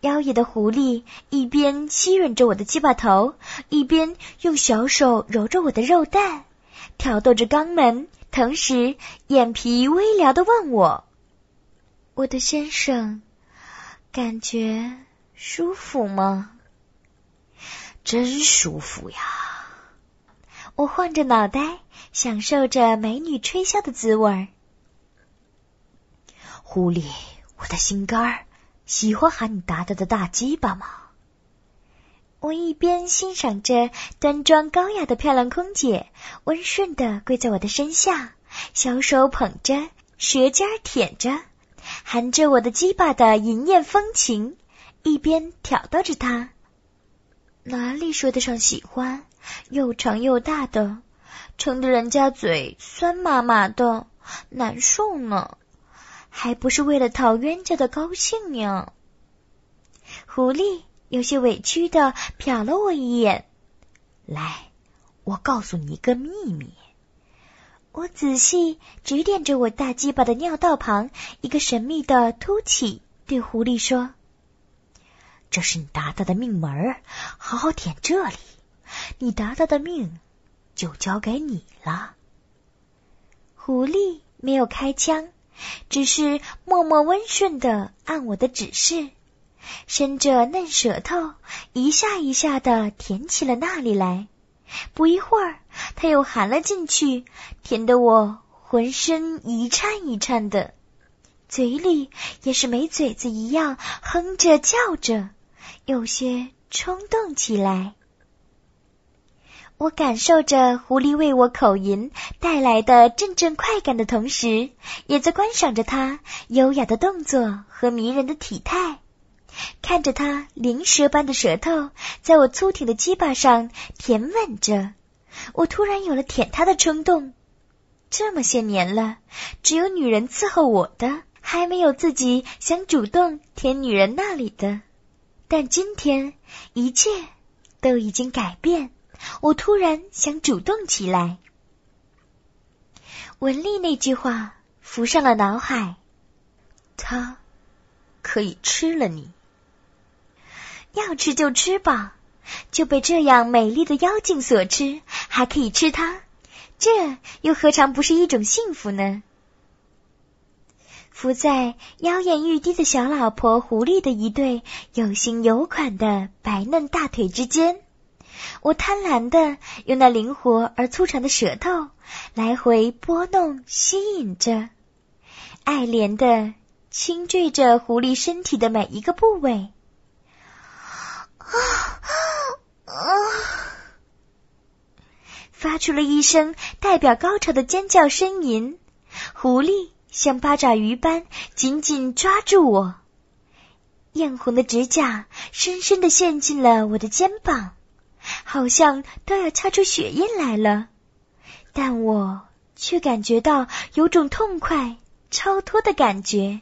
妖冶的狐狸一边吸吮着我的鸡巴头，一边用小手揉着我的肉蛋，挑逗着肛门，同时眼皮微撩地问我：我的先生，感觉舒服吗？ 真舒服呀！ 我晃着脑袋，享受着美女吹箫的滋味。 狐狸，我的心肝儿，喜欢喊你达达的大鸡巴吗？ 我一边欣赏着端庄高雅的漂亮空姐，温顺地跪在我的身下，小手捧着，舌尖舔着，含着我的鸡巴的淫艳风情，一边挑逗着她。哪里说得上喜欢，又长又大的，撑得人家嘴酸麻麻的，难受呢，还不是为了讨冤家的高兴呀。狐狸有些委屈地瞟了我一眼。 来，我告诉你一个秘密。 我仔细指点着我大鸡巴的尿道旁一个神秘的凸起，对狐狸说： 这是你达达的命门儿，好好舔这里，你达达的命就交给你了。 狐狸没有开枪，只是默默温顺地按我的指示，伸着嫩舌头一下一下地舔起了那里来。不一会儿，他又含了进去，舔得我浑身一颤一颤的，嘴里也是没嘴子一样哼着叫着，有些冲动起来。我感受着狐狸为我口淫带来的阵阵快感的同时，也在观赏着它优雅的动作和迷人的体态，看着它灵蛇般的舌头在我粗挺的鸡巴上舔吻着，我突然有了舔它的冲动。这么些年了，只有女人伺候我的，还没有自己想主动舔女人那里的。但今天一切都已经改变，我突然想主动起来。文丽那句话浮上了脑海， 他可以吃了你。 要吃就吃吧，就被这样美丽的妖精所吃，还可以吃它，这又何尝不是一种幸福呢？伏在妖艳欲滴的小老婆狐狸的一对有型有款的白嫩大腿之间，我贪婪地用那灵活而粗长的舌头来回拨弄吸引着，爱怜地轻坠着狐狸身体的每一个部位。发出了一声代表高潮的尖叫呻吟，狐狸像八爪鱼般紧紧抓住我，艳红的指甲深深地陷进了我的肩膀，好像都要掐出血印来了，但我却感觉到有种痛快超脱的感觉。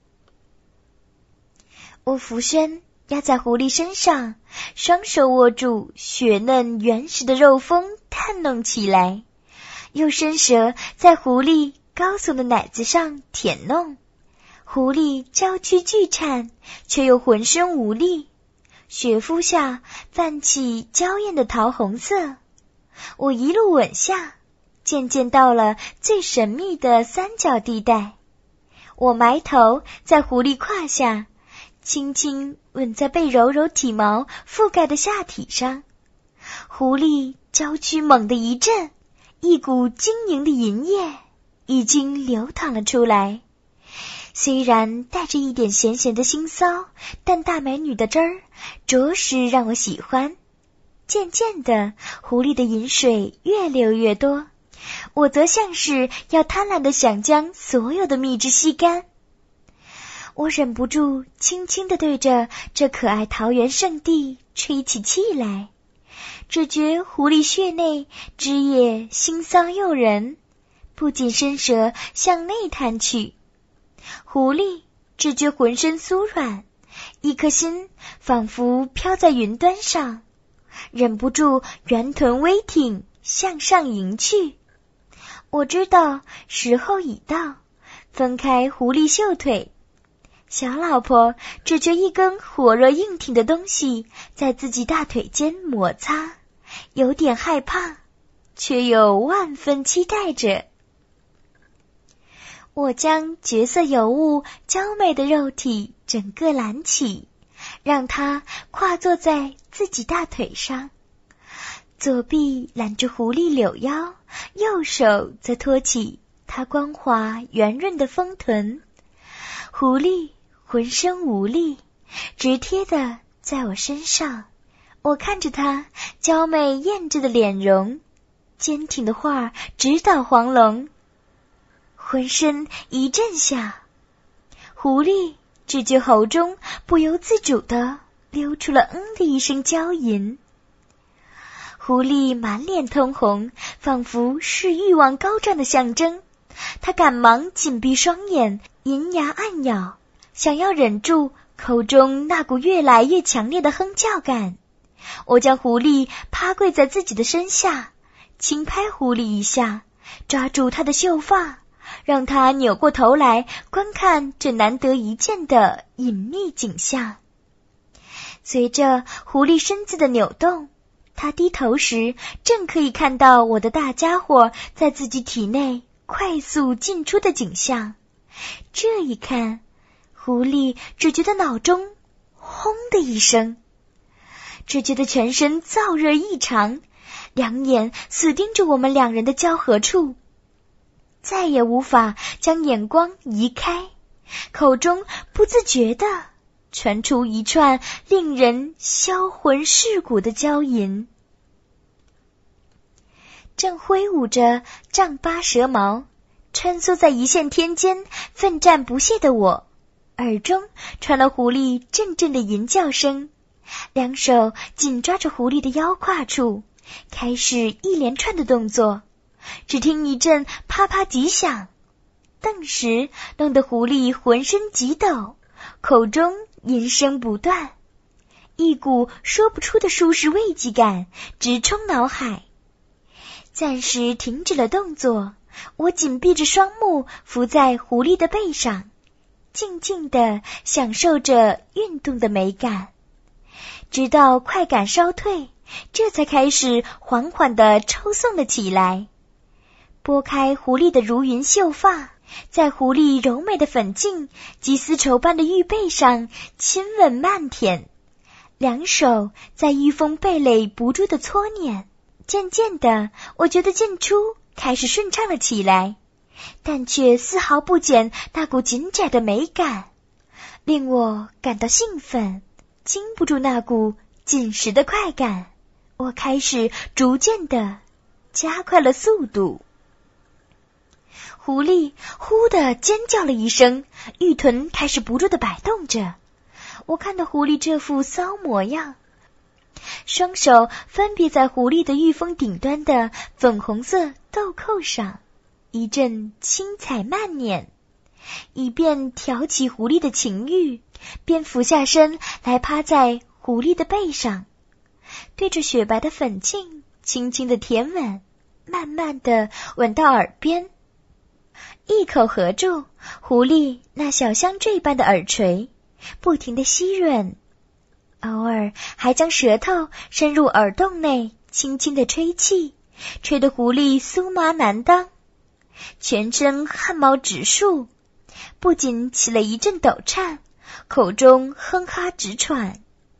我俯身压在狐狸身上，双手握住雪嫩原始的肉峰探弄起来，又伸舌在狐狸高耸的奶子上舔弄。狐狸娇躯巨颤，却又浑身无力，雪肤下泛起娇艳的桃红色。我一路吻下，渐渐到了最神秘的三角地带。我埋头在狐狸胯下，轻轻吻在被柔柔体毛覆盖的下体上，狐狸娇躯猛地一震，一股晶莹的淫液已经流淌了出来。虽然带着一点咸咸的腥臊，但大美女的汁儿着实让我喜欢。渐渐的，狐狸的饮水越流越多，我则像是要贪婪地想将所有的蜜汁吸干。我忍不住轻轻地对着这可爱桃源圣地吹起气来，只觉狐狸穴内汁液腥臊诱人，不仅伸舌向内探去。狐狸只觉浑身酥软，一颗心仿佛飘在云端上，忍不住圆臀微挺向上迎去。我知道时候已到，分开狐狸秀腿， 小老婆只觉一根火热硬挺的东西在自己大腿间摩擦，有点害怕，却又万分期待着。我将绝色尤物娇美的肉体整个揽起，让它跨坐在自己大腿上，左臂揽住狐狸柳腰，右手则托起它光滑圆润的丰臀。狐狸浑身无力，直贴地在我身上，我看着它娇美艳质的脸容，坚挺的画直捣黄龙，浑身一震下，狐狸只觉喉中不由自主地溜出了的一声娇吟。狐狸满脸通红，仿佛是欲望高涨的象征，它赶忙紧闭双眼，银牙暗咬，想要忍住口中那股越来越强烈的哼叫感。我将狐狸趴跪在自己的身下，轻拍狐狸一下，抓住它的秀发，让它扭过头来观看这难得一见的隐秘景象。随着狐狸身子的扭动，它低头时正可以看到我的大家伙在自己体内快速进出的景象。这一看，狐狸只觉得脑中轰的一声，只觉得全身燥热异常，两眼死盯着我们两人的交合处，再也无法将眼光移开，口中不自觉地传出一串令人销魂蚀骨的娇吟。正挥舞着丈八蛇矛，穿梭在一线天间奋战不懈的我，耳中传来狐狸阵阵的吟叫声，两手紧抓着狐狸的腰胯处，开始一连串的动作。只听一阵啪啪几响，顿时弄得狐狸浑身急抖，口中吟声不断，一股说不出的舒适慰藉感直冲脑海。暂时停止了动作，我紧闭着双目，伏在狐狸的背上，静静地享受着运动的美感，直到快感稍退，这才开始缓缓地抽送了起来。拨开狐狸的如云秀发，在狐狸柔美的粉颈及丝绸般的玉背上亲吻漫舔，两手在玉峰蓓蕾不住的搓捻。渐渐的，我觉得进出开始顺畅了起来，但却丝毫不减那股紧窄的美感，令我感到兴奋，经不住那股紧实的快感，我开始逐渐的加快了速度。狐狸呼地尖叫了一声，玉臀开始不住地摆动着。我看到狐狸这副骚模样，双手分别在狐狸的玉峰顶端的粉红色豆蔻上一阵轻踩慢捻，以便挑起狐狸的情欲，便俯下身来趴在狐狸的背上，对着雪白的粉颈轻轻的舔吻，慢慢的吻到耳边，一口合住狐狸那小香坠般的耳垂，不停的吸吮，偶尔还将舌头伸入耳洞内轻轻的吹气，吹得狐狸酥麻难当，全身汗毛直竖，不仅起了一阵抖颤，口中哼哈直喘。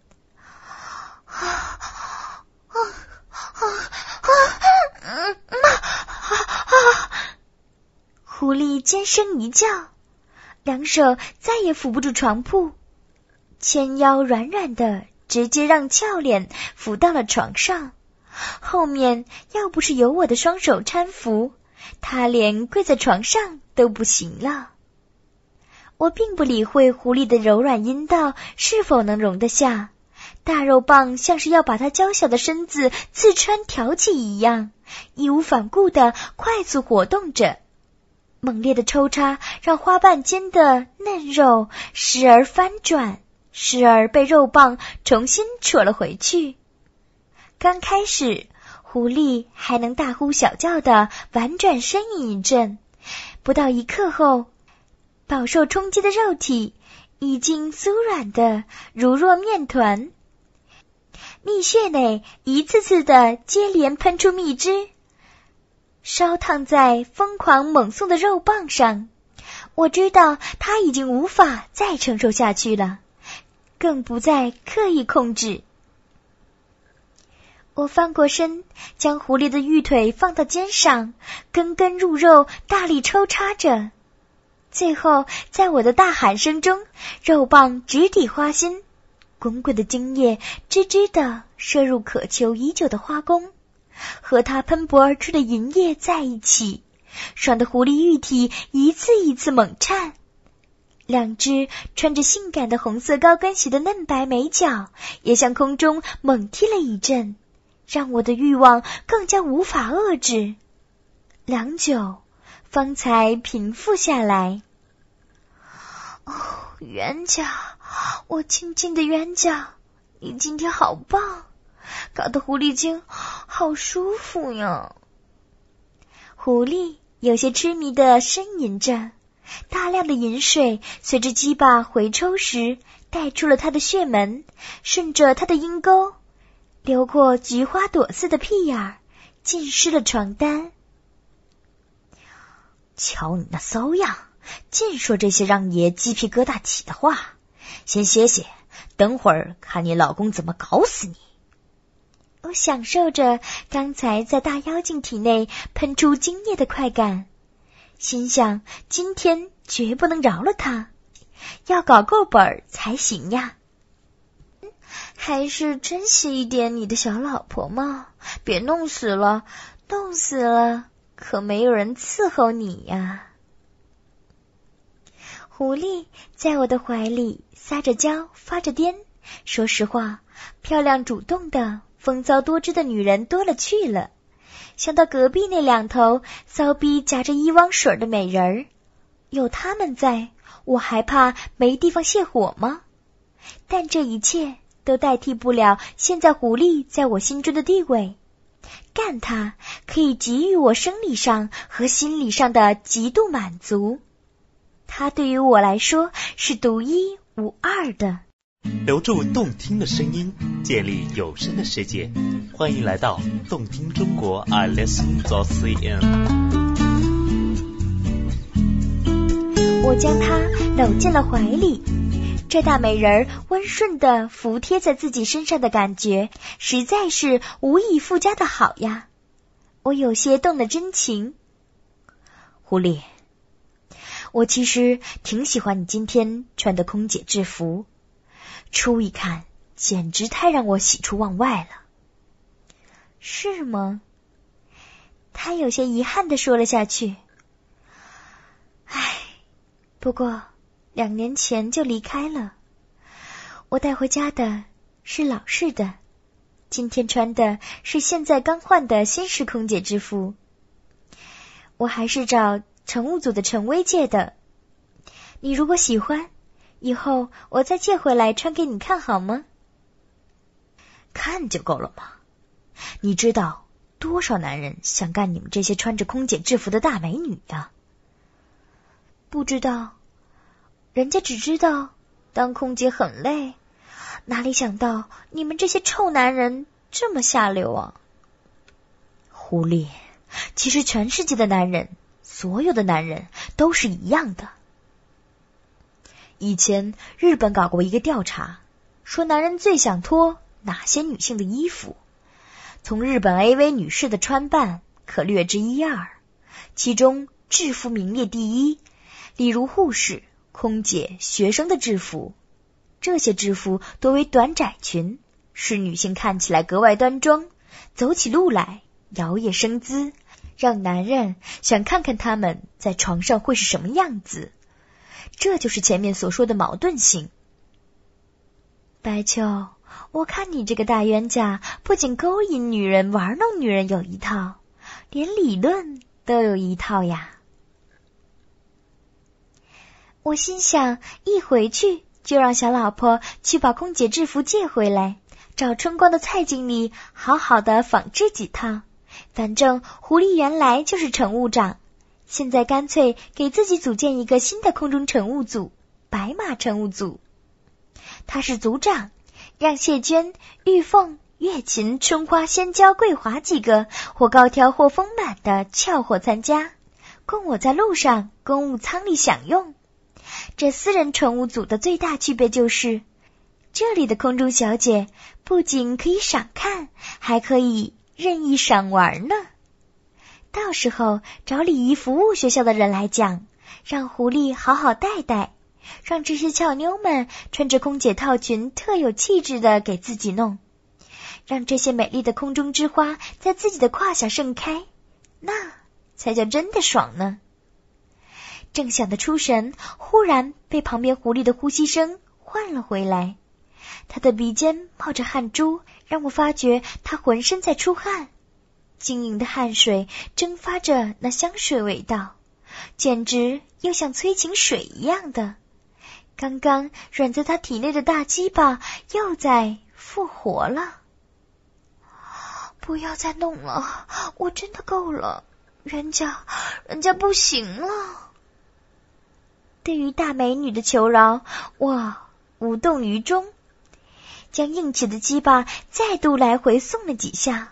狐狸尖声一叫，两手再也扶不住床铺，纤腰软软的直接让俏脸浮到了床上，后面要不是有我的双手搀扶，他连跪在床上都不行了。我并不理会狐狸的柔软阴道是否能容得下，大肉棒像是要把它娇小的身子刺穿挑起一样，义无反顾地快速活动着。猛烈的抽插让花瓣间的嫩肉时而翻转，时而被肉棒重新戳了回去。刚开始，狐狸还能大呼小叫的婉转呻吟一阵，不到一刻后，饱受冲击的肉体已经酥软的如若面团，蜜穴内一次次的接连喷出蜜汁，烧烫在疯狂猛送的肉棒上。我知道他已经无法再承受下去了，更不再刻意控制。我翻过身，将狐狸的玉腿放到肩上，根根入肉，大力抽插着。最后在我的大喊声中，肉棒直抵花心，滚滚的精液吱吱地射入渴求已久的花宫，和它喷薄而出的银液在一起，爽的狐狸玉体一次一次猛颤。两只穿着性感的红色高跟鞋的嫩白美脚也向空中猛踢了一阵，让我的欲望更加无法遏制。良久方才平复下来。哦，冤家，我亲亲的冤家，你今天好棒，搞得狐狸精好舒服呀。狐狸有些痴迷地呻吟着，大量的饮水随着鸡巴回抽时带出了他的穴门，顺着他的阴沟流过菊花朵似的屁眼儿，浸湿了床单。 瞧你那骚样，尽说这些让爷鸡皮疙瘩起的话，先歇歇，等会儿看你老公怎么搞死你。 我享受着刚才在大妖精体内喷出精液的快感，心想今天绝不能饶了他，要搞够本才行呀。还是珍惜一点你的小老婆嘛，别弄死了，冻死了可没有人伺候你呀。狐狸在我的怀里撒着娇发着癫，说实话，漂亮主动的风骚多汁的女人多了去了，想到隔壁那两头骚逼夹着一汪水的美人儿，有他们在，我还怕没地方泄火吗？但这一切都代替不了现在狐狸在我心中的地位。干它可以给予我生理上和心理上的极度满足，它对于我来说是独一无二的。 留住动听的声音，建立有声的世界，欢迎来到动听中国 iListen.cn。 我将它搂进了怀里，这大美人温顺地服贴在自己身上的感觉实在是无以复加的好呀。我有些动了真情。 狐狸，我其实挺喜欢你今天穿的空姐制服，初一看简直太让我喜出望外了。 是吗？他有些遗憾地说了下去。唉，不过2年前就离开了，我带回家的是老式的，今天穿的是现在刚换的新式空姐制服。我还是找乘务组的陈薇借的，你如果喜欢，以后我再借回来穿给你看好吗？ 看就够了吗？你知道多少男人想干你们这些穿着空姐制服的大美女啊？ 不知道，人家只知道当空姐很累，哪里想到你们这些臭男人这么下流啊。 狐狸，其实全世界的男人，所有的男人都是一样的。以前日本搞过一个调查，说男人最想脱哪些女性的衣服，从日本 AV 女士的穿扮可略知一二，其中制服名列第一，例如护士、空姐、学生的制服。这些制服多为短窄裙，使女性看起来格外端庄，走起路来摇曳生姿，让男人想看看他们在床上会是什么样子。这就是前面所说的矛盾性。 白秋，我看你这个大冤家不仅勾引女人玩弄女人有一套，连理论都有一套呀。我心想，一回去就让小老婆去把空姐制服借回来，找春光的蔡经理好好的仿制几套。反正狐狸原来就是乘务长，现在干脆给自己组建一个新的空中乘务组， 白马乘务组。他是组长，让谢娟、玉凤、月琴、春花、仙娇、桂华几个或高挑或丰满的俏伙参加，供我在路上公务舱里享用。这私人乘务组的最大区别就是，这里的空中小姐不仅可以赏看，还可以任意赏玩呢。到时候找礼仪服务学校的人来讲，让狐狸好好带带，让这些俏妞们穿着空姐套裙特有气质的给自己弄，让这些美丽的空中之花在自己的胯下盛开，那才叫真的爽呢。正想得出神，忽然被旁边狐狸的呼吸声唤了回来。他的鼻尖冒着汗珠，让我发觉他浑身在出汗，晶莹的汗水蒸发着那香水味道，简直又像催情水一样的。刚刚软在他体内的大鸡巴又在复活了。不要再弄了，我真的够了，人家不行了。对于大美女的求饶，我无动于衷，将硬起的鸡巴再度来回送了几下。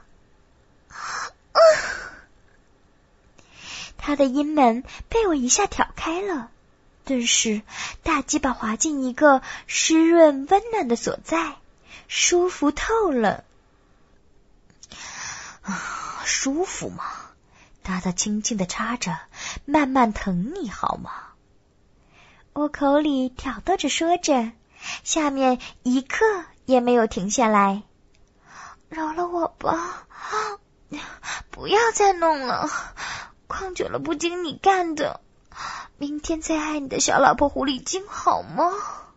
他的阴门被我一下挑开了，顿时大鸡巴滑进一个湿润温暖的所在，舒服透了。舒服吗？大大轻轻地插着，慢慢疼你好吗？我口里挑逗着说着，下面一刻也没有停下来。饶了我吧，不要再弄了，况久了不经你干的，明天再爱你的小老婆狐狸精好吗？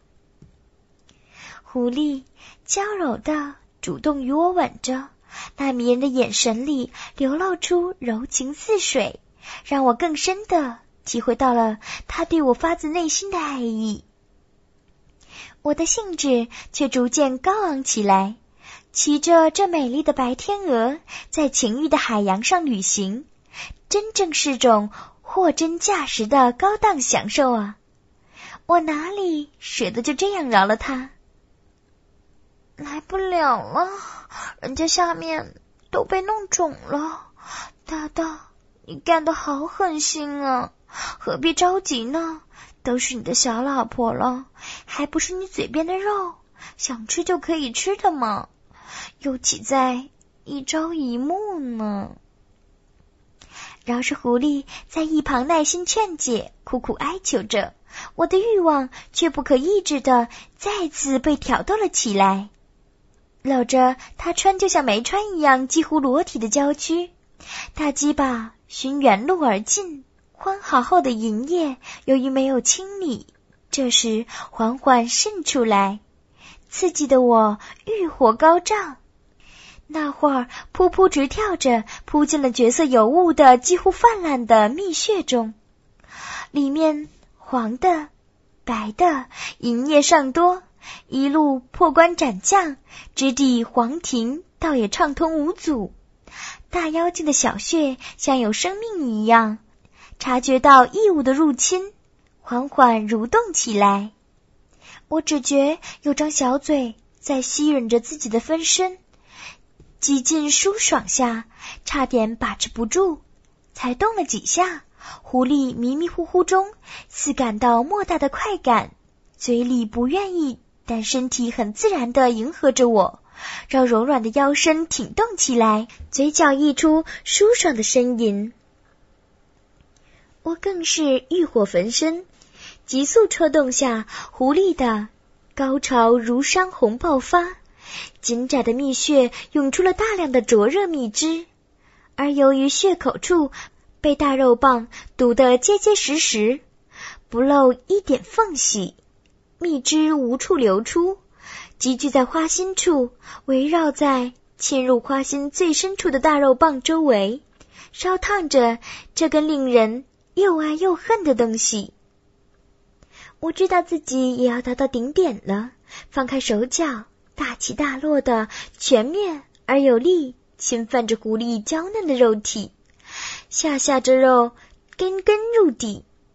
狐狸娇柔的主动与我吻着，那迷人的眼神里流露出柔情似水，让我更深的体会到了他对我发自内心的爱意。我的兴致却逐渐高昂起来，骑着这美丽的白天鹅在情欲的海洋上旅行，真正是种货真价实的高档享受啊！我哪里舍得就这样饶了他？来不了了，人家下面都被弄肿了。大大，你干得好狠心啊，何必着急呢？都是你的小老婆了，还不是你嘴边的肉，想吃就可以吃的嘛，又岂在一朝一暮呢？饶是狐狸在一旁耐心劝解，苦苦哀求着，我的欲望却不可抑制的再次被挑逗了起来。搂着他穿就像没穿一样几乎裸体的娇躯，大鸡巴循原路而进，欢好后的营液由于没有清理，这时缓缓渗出来，刺激的我欲火高涨。那会儿噗噗直跳着扑进了绝色尤物的几乎泛滥的蜜穴中，里面黄的白的银液尚多，一路破关斩将，直抵黄庭，倒也畅通无阻。大妖精的小穴像有生命一样，察觉到异物的入侵，缓缓蠕动起来。我只觉有张小嘴在吸吮着自己的分身，几近舒爽下，差点把持不住，才动了几下，狐狸迷迷糊糊中似感到莫大的快感，嘴里不愿意，但身体很自然地迎合着我，让柔软的腰身挺动起来，嘴角溢出舒爽的呻吟。我更是欲火焚身，急速戳动下，狐狸的高潮如山洪爆发，紧窄的蜜穴涌出了大量的灼热蜜汁，而由于穴口处被大肉棒堵得结结实实，不露一点缝隙，蜜汁无处流出，集聚在花心处，围绕在侵入花心最深处的大肉棒周围，烧烫着这根令人又爱又恨的东西。我知道自己也要达到顶点了，放开手脚，大起大落的全面而有力侵犯着狐狸娇嫩的肉体，下这肉根根入底，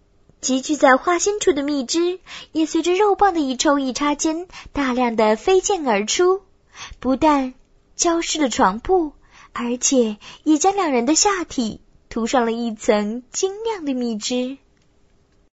积聚在花心处的蜜汁也随着肉棒的一抽一插间大量的飞溅而出，不但浇湿了床铺，而且也将两人的下体涂上了一层晶亮的蜜汁。